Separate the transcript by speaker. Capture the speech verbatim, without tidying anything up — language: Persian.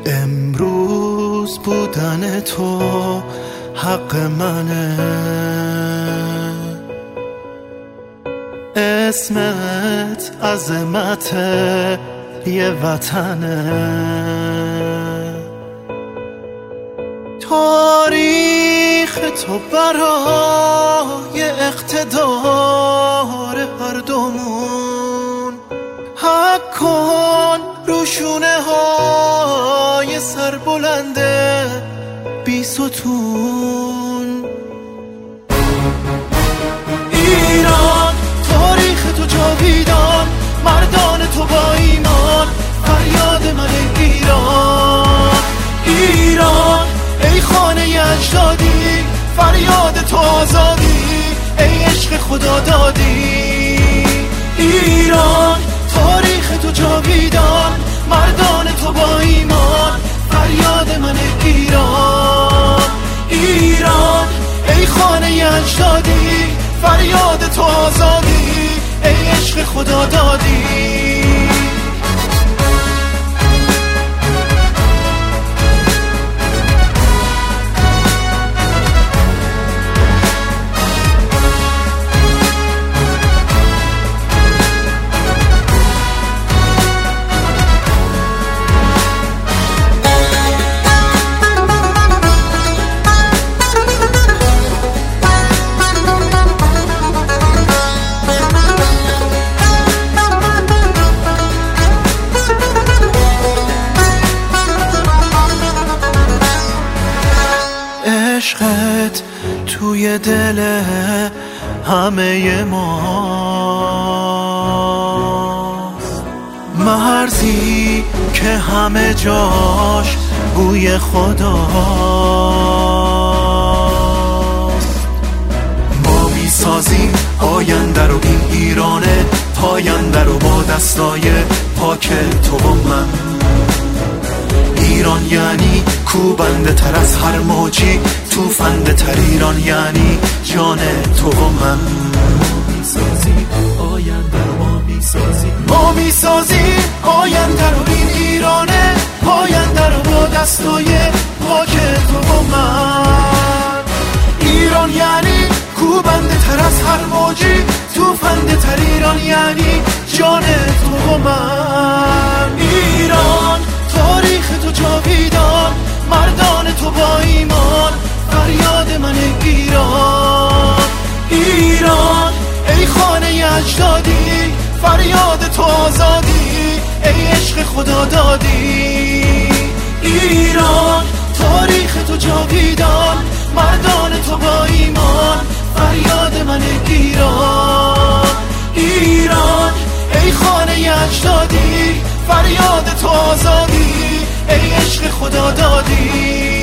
Speaker 1: امروز بودن تو حق منه، اسمت عظمت یه وطنه، تاریخ تو برای اقتدار هر دومون، حق کن روشونه های سربلنده بی ستون. ایران تاریخ تو جاویدان، مردان تو با ایمان، فریاد من ایران. ایران ای خانه اجدادی، فریاد تو آزادی، ای عشق خدا دادی. ایران تاریخ تو جاویدان، مردان تو با ایمان، فریاد من ایران. ایران ای خانه اجدادی، فریاد تو آزادی، ای عشق خدا دادی. عشقت توی دل همه ماست، مرزی که همه جاش بوی خداست. ما میسازیم آینده رو، این ایرانه پاینده رو، با دستای پاک تو و من. ایران یعنی کوبنده تر از هر موجی، توفنده تر. ایران یعنی جان تو و من. میسازی آینده رو، ما میسازی ما میسازی آینده رو، این ایرانه پاینده رو، با دستای پاک تو و من. ایران یعنی کوبنده تر از هر موجی، توفنده تر. ایران یعنی جان تو و من. ایران تاریخ تو جاویدان، مردان تو با ایمان، فریاد من ایران. ایران ای خانه اجدادی، فریاد تو آزادی، ای عشق خدا دادی. ایران تاریخ تو جاویدان، مردان تو با ایمان، فریاد من ایران. ایران ای خانه اجدادی، فریاد تو آزادی، ای عشق خدا دادی.